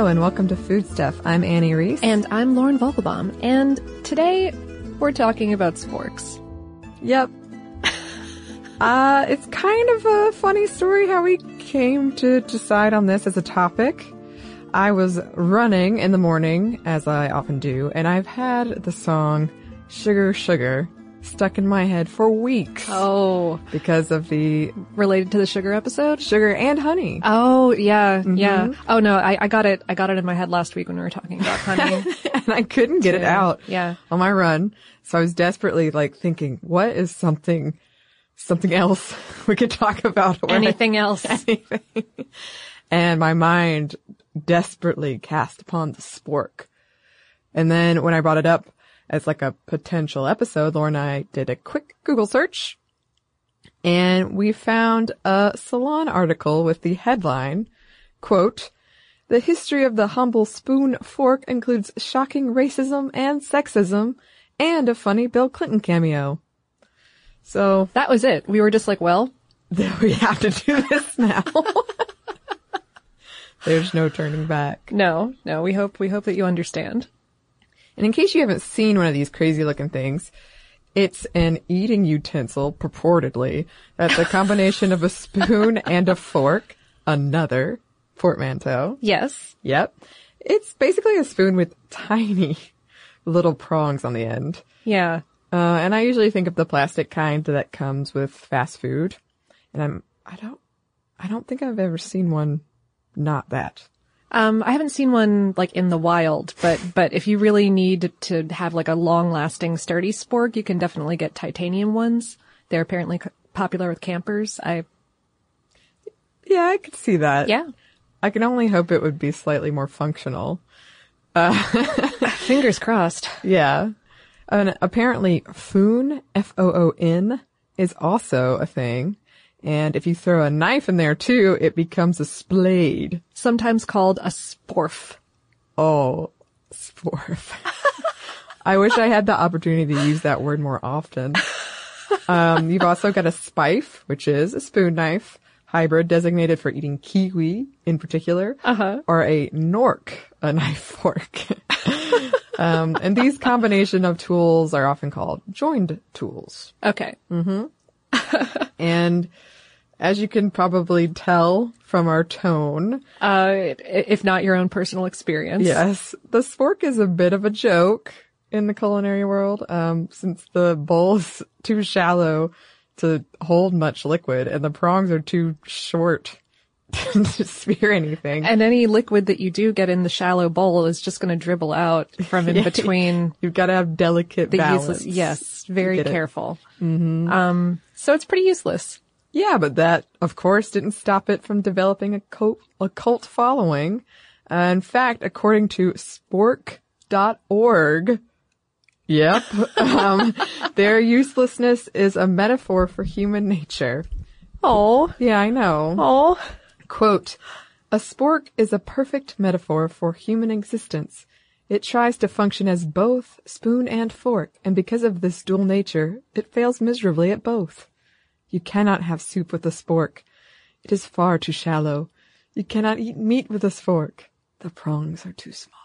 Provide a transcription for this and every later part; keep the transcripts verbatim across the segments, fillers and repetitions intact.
and welcome to Food Stuff. I'm Annie Reese. And I'm Lauren Vogelbaum. And today we're talking about sporks. Yep. uh, it's kind of a funny story how we came to decide on this as a topic. I was running in the morning, as I often do, and I've had the song Sugar Sugar stuck in my head for weeks. Oh. Because of the... Related to the sugar episode? Sugar and honey. Oh, yeah, Mm-hmm. yeah. Oh, no, I, I got it. I got it in my head last week when we were talking about honey. And I couldn't get too. it out Yeah. on my run. So I was desperately like thinking, what is something, something else we could talk about? Anything I, else. Anything. And my mind desperately cast upon the spork. And then when I brought it up as like a potential episode, Laura and I did a quick Google search and we found a Salon article with the headline, quote, "The history of the humble spoon fork includes shocking racism and sexism and a funny Bill Clinton cameo." So that was it. We were just like, well, we have to do this now. There's no turning back. No, no, we hope, we hope that you understand. And in case you haven't seen one of these crazy looking things, it's an eating utensil, purportedly, that's a combination of a spoon and a fork, another portmanteau. Yes. Yep. It's basically a spoon with tiny little prongs on the end. Yeah. Uh, and I usually think of the plastic kind that comes with fast food. And I'm, I don't, I don't think I've ever seen one not that. Um, I haven't seen one like in the wild, but, but if you really need to have like a long lasting sturdy spork, you can definitely get titanium ones. They're apparently c- popular with campers. I, yeah, I could see that. Yeah. I can only hope it would be slightly more functional. Uh, fingers crossed. Yeah. And apparently Foon, F O O N, is also a thing. And if you throw a knife in there too, it becomes a splade. Sometimes called a sporf. Oh, sporf. I wish I had the opportunity to use that word more often. Um, you've also got a spife, which is a spoon knife hybrid designated for eating kiwi in particular. Uh-huh. Or a nork, a knife fork. um, and these combination of tools are often called joined tools. Okay. Mm-hmm. And as you can probably tell from our tone, uh, if not your own personal experience. Yes, the spork is a bit of a joke in the culinary world, um, since the bowl is too shallow to hold much liquid and the prongs are too short to spear anything. And any liquid that you do get in the shallow bowl is just going to dribble out from in between. You've got to have delicate the balance. Useless, yes, very careful. Mm-hmm. Um, so it's pretty useless. Yeah, but that, of course, didn't stop it from developing a cult, a cult following. Uh, in fact, according to spork dot org, yep, um, their uselessness is a metaphor for human nature. Oh. Yeah, I know. Oh. Quote, "A spork is a perfect metaphor for human existence. It tries to function as both spoon and fork, and because of this dual nature, it fails miserably at both. You cannot have soup with a spork. It is far too shallow. You cannot eat meat with a spork. The prongs are too small."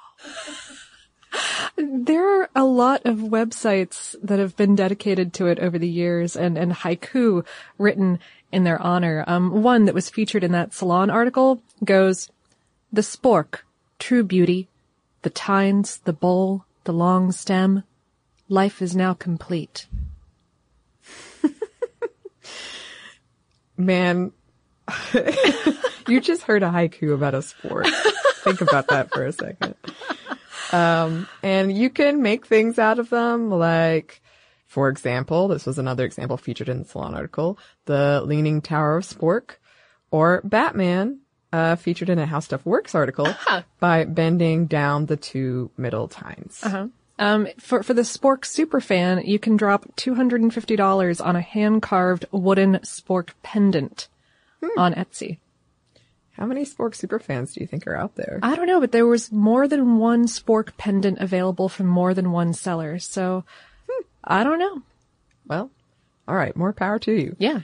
There are a lot of websites that have been dedicated to it over the years and, and haiku written in their honor. Um, one that was featured in that Salon article goes, "The spork, true beauty, the tines, the bowl, the long stem, life is now complete." Man, you just heard a haiku about a sport. Think about that for a second. Um, and you can make things out of them, like, for example, this was another example featured in the Salon article, the Leaning Tower of Spork, or Batman, uh, featured in a How Stuff Works article, uh-huh. by bending down the two middle tines. Uh-huh. Um, for, for the spork superfan, you can drop two hundred fifty dollars on a hand-carved wooden spork pendant hmm. on Etsy. How many spork superfans do you think are out there? I don't know, but there was more than one spork pendant available from more than one seller, so hmm. I don't know. Well, all right, more power to you. Yeah.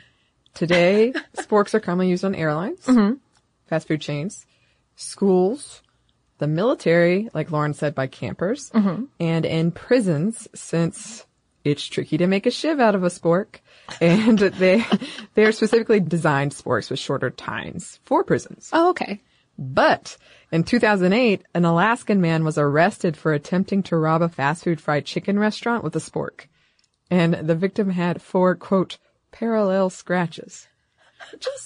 Today, sporks are commonly used on airlines, mm-hmm. fast food chains, schools, the military, like Lauren said, by campers, Mm-hmm. and in prisons, since it's tricky to make a shiv out of a spork, and they they are specifically designed sporks with shorter tines for prisons. Oh, okay. But in two thousand eight, an Alaskan man was arrested for attempting to rob a fast food fried chicken restaurant with a spork. And the victim had four, quote, parallel scratches, which is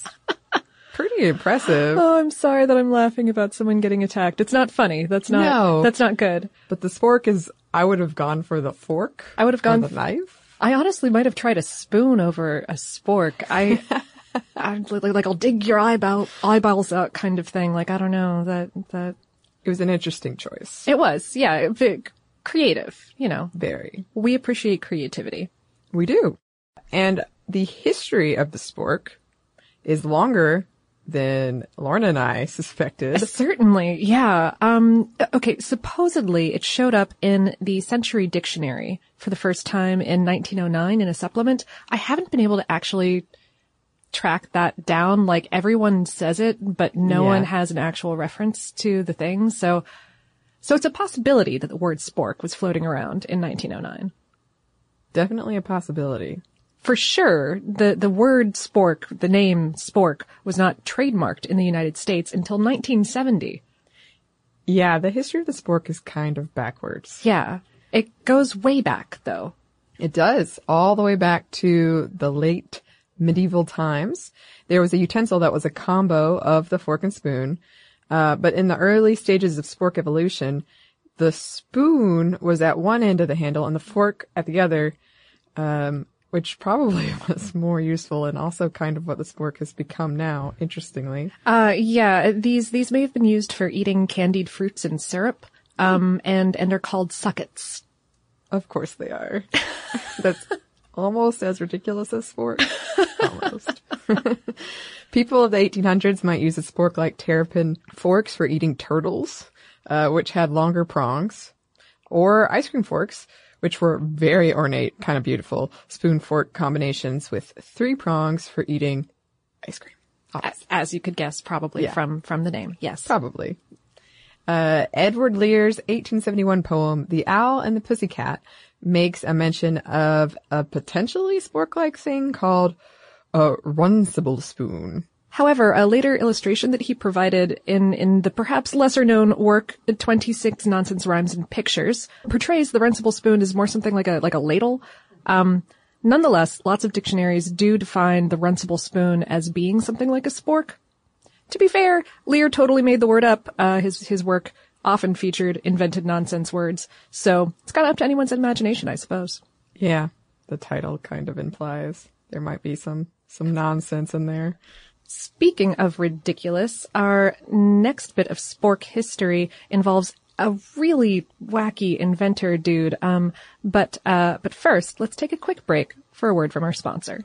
pretty impressive. Oh, I'm sorry that I'm laughing about someone getting attacked. It's not funny. That's not, No. that's not good. But the spork is, I would have gone for the fork. I would have gone or the knife. I honestly might have tried a spoon over a spork. I, I like, like I'll dig your eyeball, eyeballs out kind of thing. Like, I don't know, that, that, It was an interesting choice. it was, yeah, big, creative, you know. Very. We appreciate creativity. We do. And the history of the spork is longer than Lorna and I suspected. Certainly, yeah. Um, okay, supposedly it showed up in the Century Dictionary for the first time in nineteen oh nine in a supplement. I haven't been able to actually track that down. Like, everyone says it, but no Yeah. one has an actual reference to the thing. So, so it's a possibility that the word spork was floating around in nineteen oh nine. Definitely a possibility. For sure, the, the word spork, the name spork, was not trademarked in the United States until nineteen seventy. Yeah, the history of the spork is kind of backwards. Yeah. It goes way back, though. It does, all the way back to the late medieval times. There was a utensil that was a combo of the fork and spoon, uh, but in the early stages of spork evolution, the spoon was at one end of the handle and the fork at the other, um, which probably was more useful and also kind of what the spork has become now, interestingly. Uh, yeah, these, these may have been used for eating candied fruits and syrup, um, and, and are called suckets. Of course they are. That's almost as ridiculous as spork. Almost. People of the eighteen hundreds might use a spork-like terrapin forks for eating turtles, uh, which had longer prongs, or ice cream forks, which were very ornate, kind of beautiful spoon-fork combinations with three prongs for eating ice cream. As, as you could guess, probably Yeah. from, from the name. Yes. Probably. Uh, Edward Lear's eighteen seventy-one poem, The Owl and the Pussycat, makes a mention of a potentially spork-like thing called a runcible spoon. However, a later illustration that he provided in, in the perhaps lesser-known work, twenty-six Nonsense Rhymes and Pictures, portrays the runcible spoon as more something like a, like a ladle. Um, nonetheless, lots of dictionaries do define the runcible spoon as being something like a spork. To be fair, Lear totally made the word up. Uh, his, his work often featured invented nonsense words. So it's kind of up to anyone's imagination, I suppose. Yeah, the title kind of implies there might be some, some nonsense in there. Speaking of ridiculous, our next bit of spork history involves a really wacky inventor dude. Um, but, uh, but first, let's take a quick break for a word from our sponsor.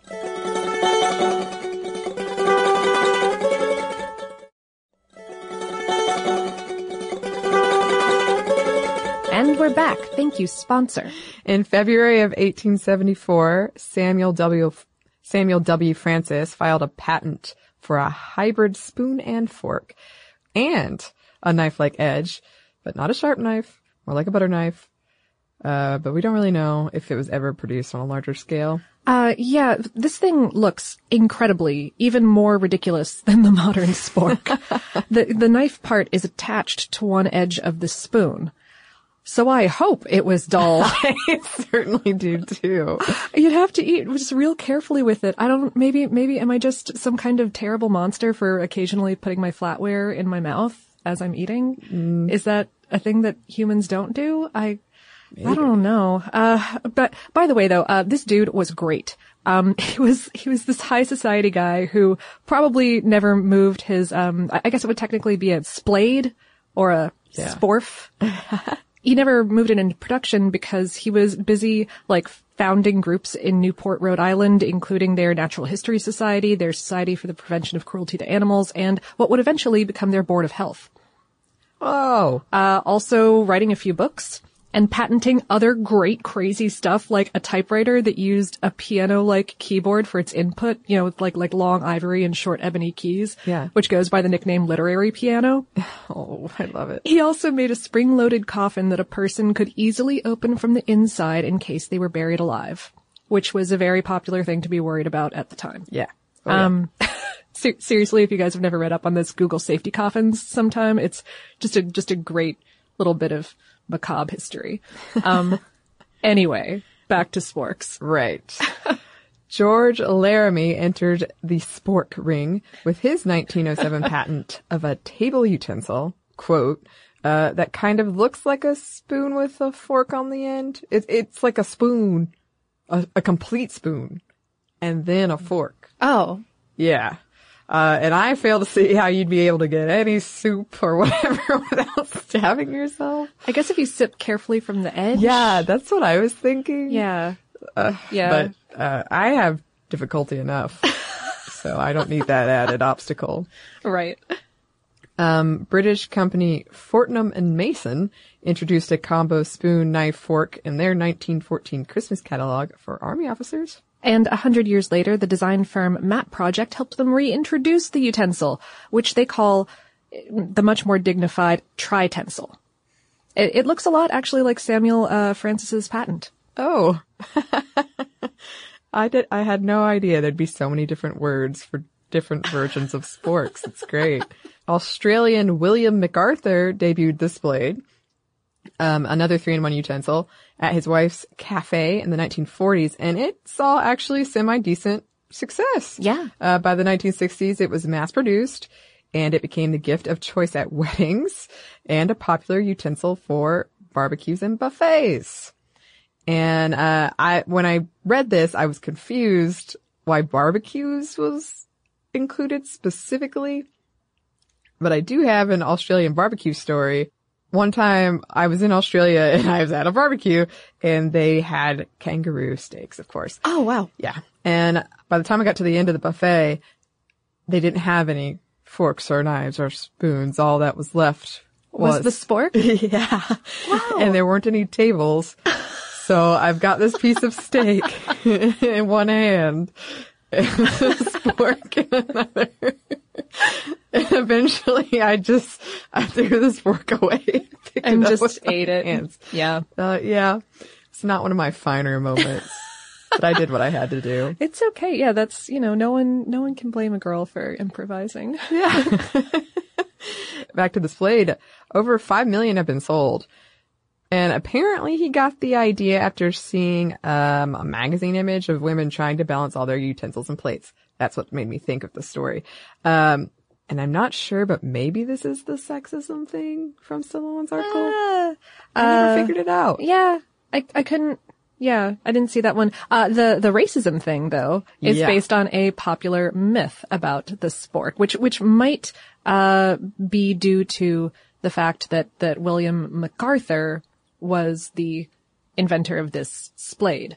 And we're back. Thank you, sponsor. In February of eighteen seventy-four, Samuel W. Samuel W. Francis filed a patent for a hybrid spoon and fork and a knife-like edge, but not a sharp knife, more like a butter knife. Uh, but we don't really know if it was ever produced on a larger scale. Uh, yeah, this thing looks incredibly, even more ridiculous than the modern spork. the, the knife part is attached to one edge of the spoon. So I hope it was dull. I certainly do too. You'd have to eat just real carefully with it. I don't, maybe, maybe am I just some kind of terrible monster for occasionally putting my flatware in my mouth as I'm eating? Mm. Is that a thing that humans don't do? I, maybe. I don't know. Uh, but by the way though, uh, this dude was great. Um, he was, he was this high society guy who probably never moved his, um, I guess it would technically be a splade or a yeah. sporf. He never moved it into production because he was busy, like, founding groups in Newport, Rhode Island, including their Natural History Society, their Society for the Prevention of Cruelty to Animals, and what would eventually become their Board of Health. Oh. Uh, also writing a few books. and patenting other great crazy stuff like a typewriter that used a piano-like keyboard for its input, you know, with like, like long ivory and short ebony keys, Yeah. which goes by the nickname literary piano. Oh, I love it. He also made a spring-loaded coffin that a person could easily open from the inside in case they were buried alive, which was a very popular thing to be worried about at the time. Yeah. Oh, yeah. Um, ser- seriously, if you guys have never read up on this, Google safety coffins sometime. It's just a, just a great little bit of macabre history. Um, anyway, back to sporks. Right. George Laramie entered the spork ring with his nineteen oh seven patent of a table utensil, quote, uh, that kind of looks like a spoon with a fork on the end. It, it's like a spoon, a, a complete spoon, and then a fork. Oh. Yeah. Uh, and I fail to see how you'd be able to get any soup or whatever without stabbing yourself. I guess if you sip carefully from the edge. Yeah, that's what I was thinking. Yeah. Uh, Yeah. But uh, I have difficulty enough, so I don't need that added obstacle. Right. Um, British company Fortnum and Mason introduced a combo spoon, knife, fork in their nineteen fourteen Christmas catalog for Army officers. And a hundred years later, the design firm Map Project helped them reintroduce the utensil, which they call the much more dignified tritensile. It, it looks a lot actually like Samuel uh, Francis's patent. Oh, I did. I had no idea there'd be so many different words for different versions of sporks. It's great. Australian William MacArthur debuted this blade, um, another three-in-one utensil, at his wife's cafe in the nineteen forties, and it saw actually semi-decent success. Yeah. Uh, by the nineteen sixties, it was mass-produced, and it became the gift of choice at weddings and a popular utensil for barbecues and buffets. And uh I when I read this, I was confused why barbecues was included specifically. But I do have an Australian barbecue story. One time I was in Australia and I was at a barbecue and they had kangaroo steaks, of course. Oh, wow. Yeah. And by the time I got to the end of the buffet, they didn't have any forks or knives or spoons. All that was left was, Was the spork? yeah. Wow. And there weren't any tables. So I've got this piece of steak in one hand and a spork in another. And eventually I just, I threw the spork away. And just ate it. Hands. Yeah. Uh, yeah. It's not one of my finer moments, but I did what I had to do. It's okay. Yeah, that's, you know, no one, no one can blame a girl for improvising. Yeah. Back to this blade. Over five million have been sold. And apparently he got the idea after seeing um, a magazine image of women trying to balance all their utensils and plates. That's what made me think of the story. Um, and I'm not sure, but maybe this is the sexism thing from Stallone's article. Uh, I never uh, figured it out. Yeah, I, I couldn't, yeah, I didn't see that one. Uh, the, the racism thing, though, is Yeah. based on a popular myth about the spork, which, which might, uh, be due to the fact that, that William MacArthur was the inventor of this splade.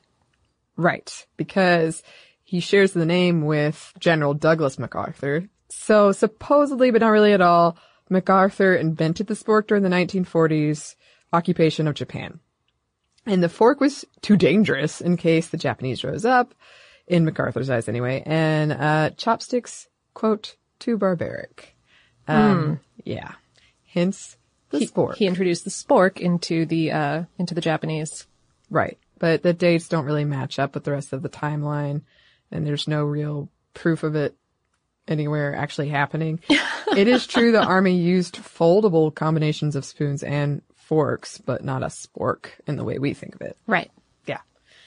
Right, because he shares the name with General Douglas MacArthur. So supposedly, but not really at all, MacArthur invented the spork during the nineteen forties occupation of Japan. And the fork was too dangerous in case the Japanese rose up, in MacArthur's eyes anyway, and uh chopsticks, quote, too barbaric. Um, yeah. Hence the He, spork. he introduced the spork into the, uh, into the Japanese. Right. But the dates don't really match up with the rest of the timeline, and there's no real proof of it anywhere actually happening. It is true the Army used foldable combinations of spoons and forks, but not a spork in the way we think of it. Right. Yeah.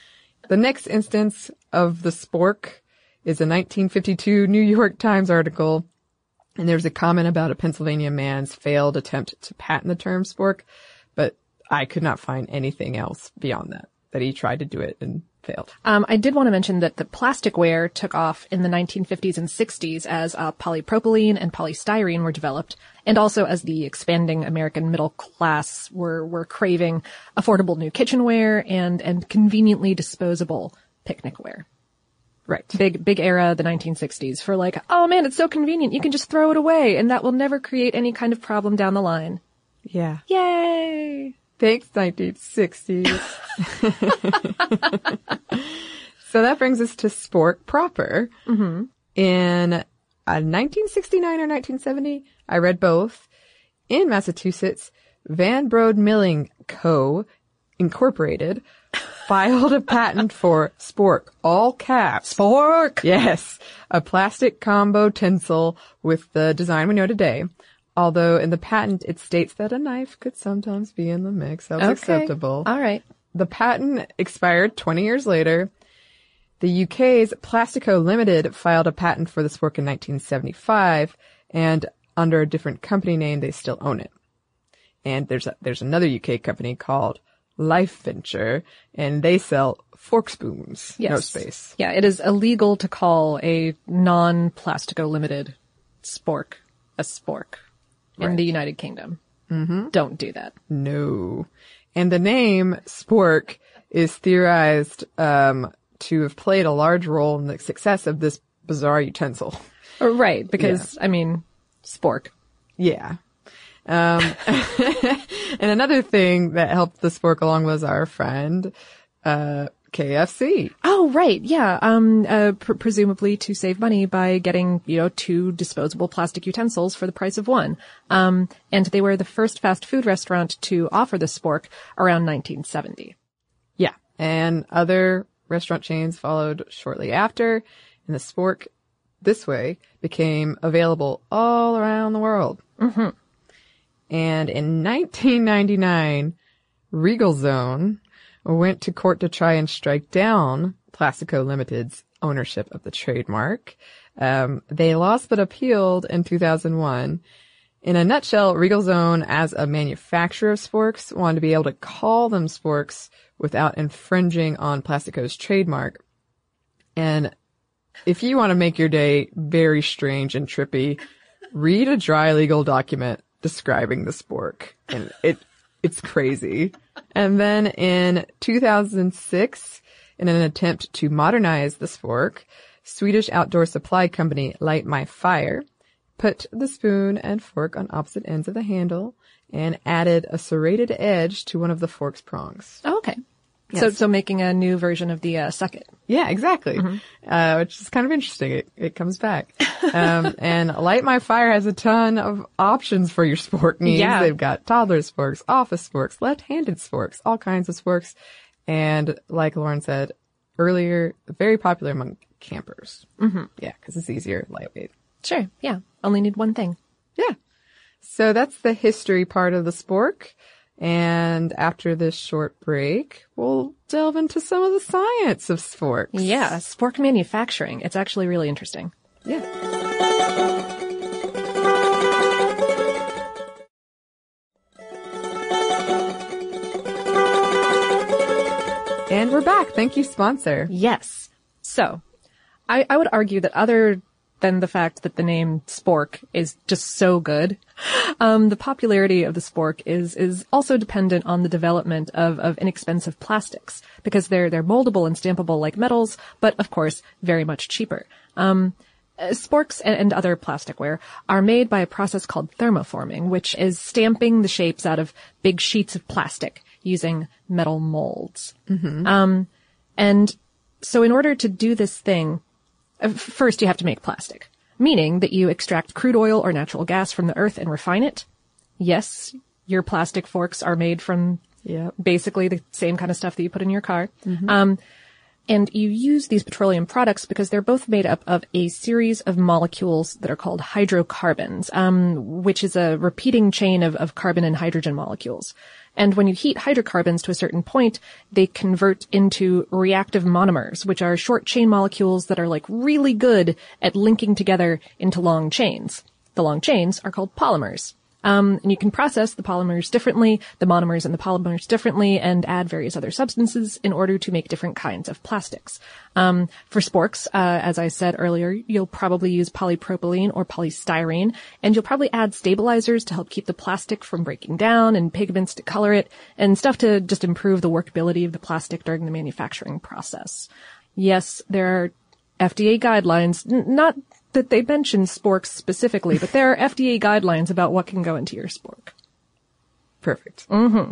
The next instance of the spork is a nineteen fifty-two New York Times article, and there's a comment about a Pennsylvania man's failed attempt to patent the term spork, but I could not find anything else beyond that, that he tried to do it and failed. Um, I did want to mention that the plasticware took off in the nineteen fifties and sixties as uh, polypropylene and polystyrene were developed, and also as the expanding American middle class were were craving affordable new kitchenware and and conveniently disposable picnicware. Right. Big big era, the nineteen sixties, for like, oh man, it's so convenient, you can just throw it away, and that will never create any kind of problem down the line. Yeah. Yay! Thanks, nineteen sixties. So that brings us to spork proper. Mm-hmm. In uh, nineteen sixty-nine or nineteen seventy, I read both. In Massachusetts, Van Brode Milling Co. Incorporated filed a patent for spork, all caps. Spork! Yes, a plastic combo tinsel with the design we know today. Although in the patent it states that a knife could sometimes be in the mix. That was Okay. acceptable. All right. The patent expired twenty years later. The U K's Plastico Limited filed a patent for the spork in nineteen seventy-five, and under a different company name, they still own it. And there's a, there's another U K company called Life Venture, and they sell fork spoons. Yes. No space. Yeah, it is illegal to call a non-Plastico Limited spork a spork in Right. the United Kingdom. Mm-hmm. Don't do that. No. And the name spork is theorized um, to have played a large role in the success of this bizarre utensil. Uh, Right, because, I mean, spork. Yeah. Um, and another thing that helped the spork along was our friend, uh, K F C. Oh, right. Yeah. Um, uh, pr- presumably to save money by getting, you know, two disposable plastic utensils for the price of one. Um, and they were the first fast food restaurant to offer the spork around nineteen seventy. Yeah. And other restaurant chains followed shortly after, and the spork this way became available all around the world. Mm-hmm. And in nineteen ninety-nine, Regal Zone went to court to try and strike down Plastico Limited's ownership of the trademark. Um, they lost but appealed in two thousand one. In a nutshell, Regal Zone, as a manufacturer of sporks, wanted to be able to call them sporks without infringing on Plastico's trademark. And if you want to make your day very strange and trippy, read a dry legal document describing the spork. And it it's crazy. And then in two thousand six, in an attempt to modernize the spork, Swedish outdoor supply company Light My Fire put the spoon and fork on opposite ends of the handle and added a serrated edge to one of the fork's prongs. Oh, okay. Yes. So, so making a new version of the uh, suck it. Yeah, exactly. Mm-hmm. Uh, which is kind of interesting. It, it comes back. Um, and Light My Fire has a ton of options for your spork needs. Yeah. They've got toddler sporks, office sporks, left-handed sporks, all kinds of sporks. And like Lauren said earlier, very popular among campers. Mm-hmm. Yeah, because it's easier, lightweight. Sure. Yeah. Only need one thing. Yeah. So that's the history part of the spork. And after this short break, we'll delve into some of the science of sporks. Yeah. Spork manufacturing. It's actually really interesting. Yeah. And we're back. Thank you, sponsor. Yes. So, I, I would argue that other than the fact that the name spork is just so good, um, the popularity of the spork is is also dependent on the development of, of inexpensive plastics, because they're they're moldable and stampable like metals, but of course very much cheaper. Um, uh, sporks and, and other plasticware are made by a process called thermoforming, which is stamping the shapes out of big sheets of plastic using metal molds. Mm-hmm. Um, and so in order to do this thing, uh, first you have to make plastic, meaning that you extract crude oil or natural gas from the earth and refine it. Yes, your plastic forks are made from Yep. basically the same kind of stuff that you put in your car. Mm-hmm. Um, and you use these petroleum products because they're both made up of a series of molecules that are called hydrocarbons, um, which is a repeating chain of, of carbon and hydrogen molecules. And when you heat hydrocarbons to a certain point, they convert into reactive monomers, which are short chain molecules that are like really good at linking together into long chains. The long chains are called polymers. Um, and you can process the polymers differently, the monomers and the polymers differently, and add various other substances in order to make different kinds of plastics. Um, for sporks, uh, as I said earlier, you'll probably use polypropylene or polystyrene, and you'll probably add stabilizers to help keep the plastic from breaking down, and pigments to color it, and stuff to just improve the workability of the plastic during the manufacturing process. Yes, there are F D A guidelines, n- not that they mention sporks specifically, but there are F D A guidelines about what can go into your spork. Perfect.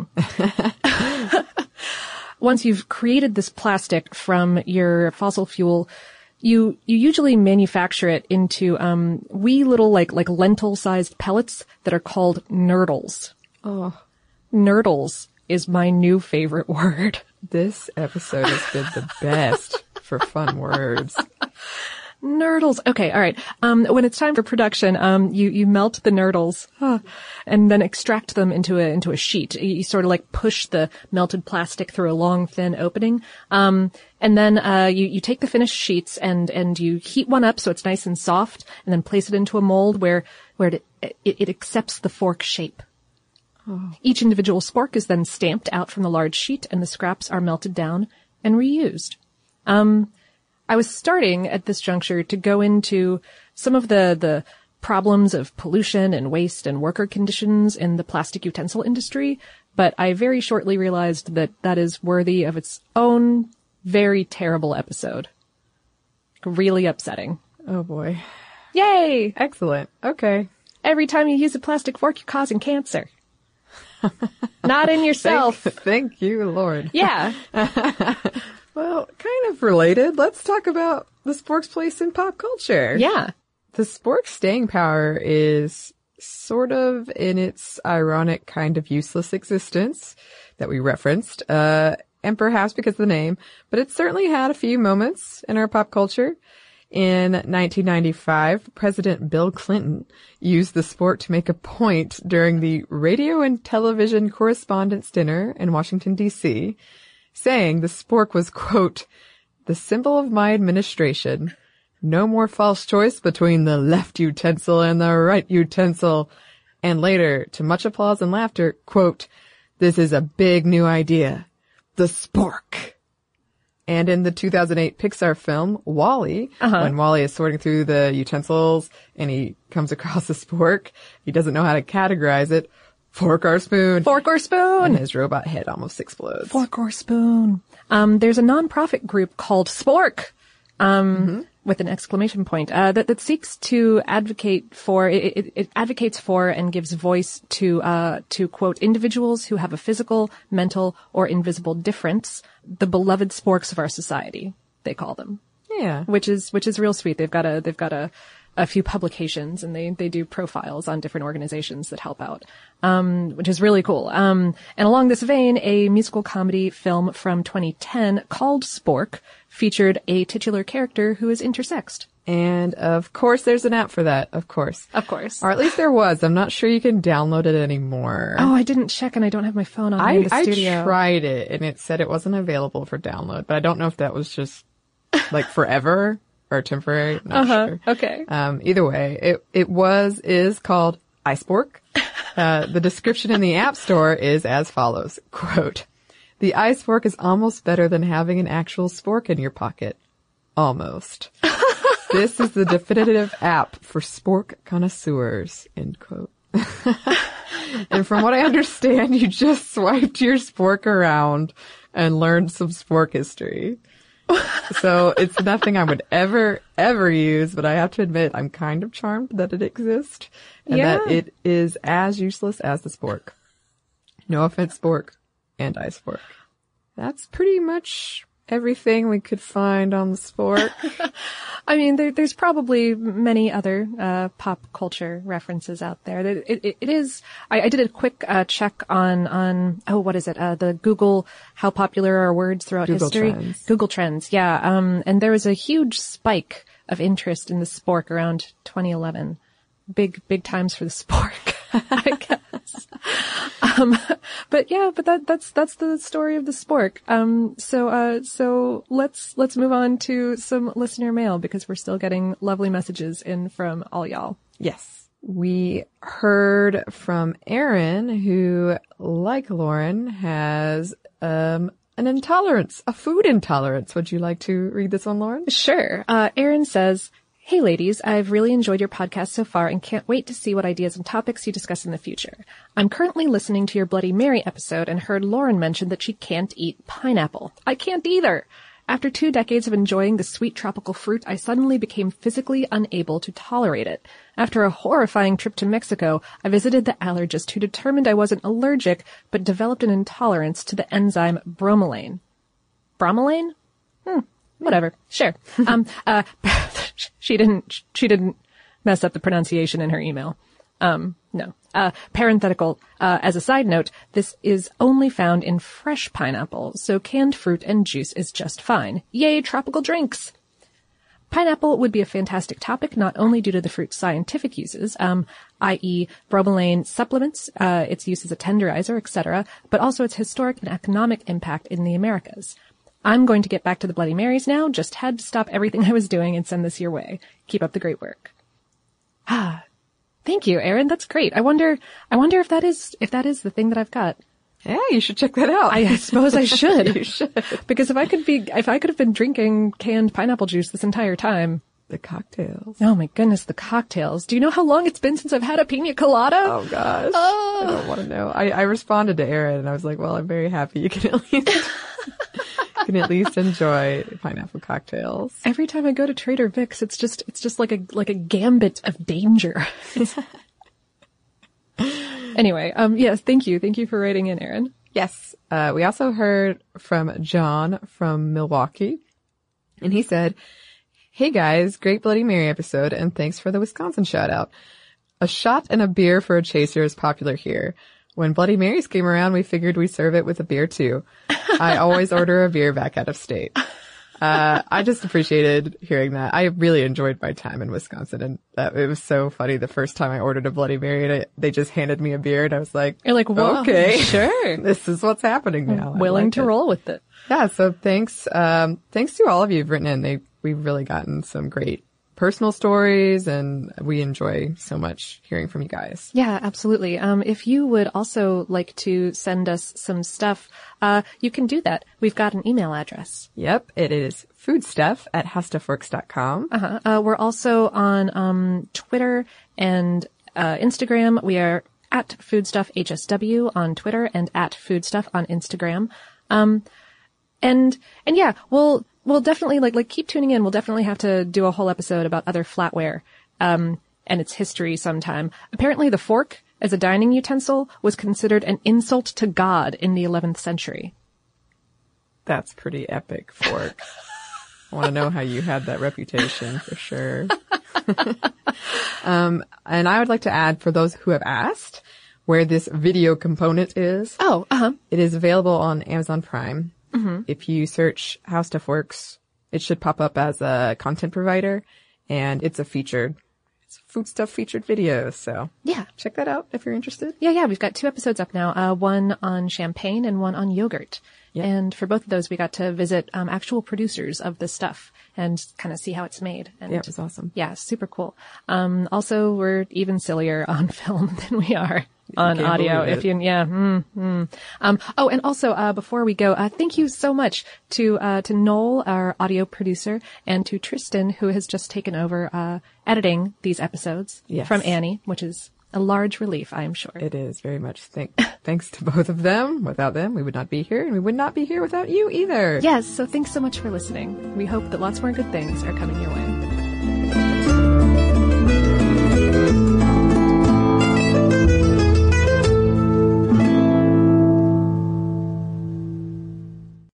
Once you've created this plastic from your fossil fuel, you you usually manufacture it into um wee little like like lentil-sized pellets that are called nurdles. Oh, Nurdles is my new favorite word. this episode has been the best for fun words. Nurdles. Okay, all right. Um, when it's time for production, um, you, you melt the nurdles, huh, and then extract them into a, into a sheet. You, you sort of like push the melted plastic through a long, thin opening. Um, and then, uh, you, you take the finished sheets and, and you heat one up so it's nice and soft, and then place it into a mold where, where it, it, it accepts the fork shape. Oh. Each individual spork is then stamped out from the large sheet, and the scraps are melted down and reused. Um, I was starting at this juncture to go into some of the, the problems of pollution and waste and worker conditions in the plastic utensil industry, but I very shortly realized that that is worthy of its own very terrible episode. Really upsetting. Oh boy. Yay! Excellent. Okay. Every time you use a plastic fork, you're causing cancer. Not in yourself. Thank, thank you, Lord. Yeah. Well, kind of related. Let's talk about the spork's place in pop culture. Yeah. The spork's staying power is sort of in its ironic kind of useless existence that we referenced, uh, and perhaps because of the name, but it certainly had a few moments in our pop culture. In nineteen ninety-five, President Bill Clinton used the spork to make a point during the Radio and Television Correspondents' Dinner in Washington, D C, saying the spork was, quote, the symbol of my administration. No more false choice between the left utensil and the right utensil. And later, to much applause and laughter, quote, this is a big new idea. The spork. And in the two thousand eight Pixar film, WALL-E, uh-huh. when WALL-E is sorting through the utensils and he comes across a spork, he doesn't know how to categorize it. Fork or spoon. Fork or spoon. And his robot head almost explodes. Fork or spoon. Um, there's a nonprofit group called Spork, um, mm-hmm. with an exclamation point, uh, that, that seeks to advocate for, it, it, it advocates for and gives voice to, uh, to quote, individuals who have a physical, mental, or invisible difference, the beloved sporks of our society, they call them. Yeah. Which is, which is real sweet. They've got a, they've got a, a few publications and they, they do profiles on different organizations that help out, um, which is really cool. Um, and along this vein, a musical comedy film from twenty ten called Spork featured a titular character who is intersexed. And of course there's an app for that, of course. Of course. Or at least there was. I'm not sure you can download it anymore. Oh, I didn't check and I don't have my phone on I, in the studio. I tried it and it said it wasn't available for download, but I don't know if that was just like forever. Or temporary, not uh-huh. sure. Okay. Um, either way, it, it was, is called iSpork. Uh, the description in the App Store is as follows, quote, the iSpork is almost better than having an actual spork in your pocket. Almost. This is the definitive app for spork connoisseurs, end quote. And from what I understand, you just swiped your spork around and learned some spork history. So it's nothing I would ever, ever use, but I have to admit I'm kind of charmed that it exists and yeah. that it is as useless as the spork. No offense, spork and iSpork. That's pretty much everything we could find on the spork. I mean, there, there's probably many other uh pop culture references out there. It, it, it is. I, I did a quick uh, check on on oh, what is it? Uh, the Google how popular are words throughout Google history? Trends. Google Trends, yeah. Um, and there was a huge spike of interest in the spork around twenty eleven. Big big times for the spork, I guess. Um, but yeah, but that, that's, that's the story of the spork. Um, so, uh, so let's, let's move on to some listener mail because we're still getting lovely messages in from all y'all. Yes. We heard from Aaron who, like Lauren, has, um, an intolerance, a food intolerance. Would you like to read this one, Lauren? Sure. Uh, Aaron says, hey ladies, I've really enjoyed your podcast so far and can't wait to see what ideas and topics you discuss in the future. I'm currently listening to your Bloody Mary episode and heard Lauren mention that she can't eat pineapple. I can't either. After two decades of enjoying the sweet tropical fruit, I suddenly became physically unable to tolerate it. After a horrifying trip to Mexico, I visited the allergist who determined I wasn't allergic, but developed an intolerance to the enzyme bromelain. Bromelain? Hmm, whatever. Sure. um, uh, she didn't, she didn't mess up the pronunciation in her email. Um, no. Uh, parenthetical, uh, as a side note, this is only found in fresh pineapple, so canned fruit and juice is just fine. Yay, tropical drinks! Pineapple would be a fantastic topic, not only due to the fruit's scientific uses, um, that is bromelain supplements, uh, its use as a tenderizer, et cetera, but also its historic and economic impact in the Americas. I'm going to get back to the Bloody Marys now, just had to stop everything I was doing and send this your way. Keep up the great work. Ah. Thank you, Erin. That's great. I wonder, I wonder if that is, if that is the thing that I've got. Yeah, you should check that out. I suppose I should. You should. Because if I could be, if I could have been drinking canned pineapple juice this entire time. The cocktails. Oh my goodness, the cocktails. Do you know how long it's been since I've had a pina colada? Oh gosh. Oh. I don't want to know. I, I responded to Erin and I was like, well, I'm very happy you can at least, can at least enjoy pineapple cocktails. Every time I go to Trader Vic's, it's just, it's just like a, like a gambit of danger. Anyway, um, yes, thank you. Thank you for writing in, Erin. Yes. Uh, we also heard from John from Milwaukee, and he said, hey guys, great Bloody Mary episode, and thanks for the Wisconsin shout out. A shot and a beer for a chaser is popular here. When Bloody Marys came around, we figured we'd serve it with a beer too. I always order a beer back out of state. Uh, I just appreciated hearing that. I really enjoyed my time in Wisconsin, and that, it was so funny. The first time I ordered a Bloody Mary, and I, they just handed me a beer, and I was like, You're like, well, okay, sure. This is what's happening now. I'm willing like to it. roll with it. Yeah. So thanks, um, thanks to all of you who've written in. They, we've really gotten some great personal stories, and we enjoy so much hearing from you guys. Yeah, absolutely. Um, if you would also like to send us some stuff, uh, you can do that. We've got an email address. Yep. It is foodstuff at howstuffworks dot com. Uh-huh. Uh, we're also on, um, Twitter and, uh, Instagram. We are at foodstuffhsw on Twitter and at foodstuff on Instagram. Um, and, and yeah, we'll, We'll definitely, like, like, keep tuning in. We'll definitely have to do a whole episode about other flatware, um, and its history sometime. Apparently the fork, as a dining utensil, was considered an insult to God in the eleventh century. That's pretty epic, fork. I want to know how you had that reputation for sure. um, and I would like to add, for those who have asked, where this video component is. Oh, uh-huh. It is available on Amazon Prime. Mm-hmm. If you search How Stuff Works, it should pop up as a content provider, and it's a featured, it's a food stuff featured video. So yeah, check that out if you're interested. Yeah, yeah, we've got two episodes up now, uh, one on champagne and one on yogurt. Yep. And for both of those, we got to visit um, actual producers of this stuff and kind of see how it's made. And yeah, it was awesome. Yeah, super cool. Um, also, we're even sillier on film than we are on audio. If you, yeah. Mm, mm. Um, oh, and also, uh, before we go, uh, thank you so much to, uh, to Noel, our audio producer, and to Tristan, who has just taken over, uh, editing these episodes yes. from Annie, which is a large relief, I am sure. It is very much. Thank, thanks to both of them. Without them, we would not be here, and we would not be here without you either. Yes. So thanks so much for listening. We hope that lots more good things are coming your way.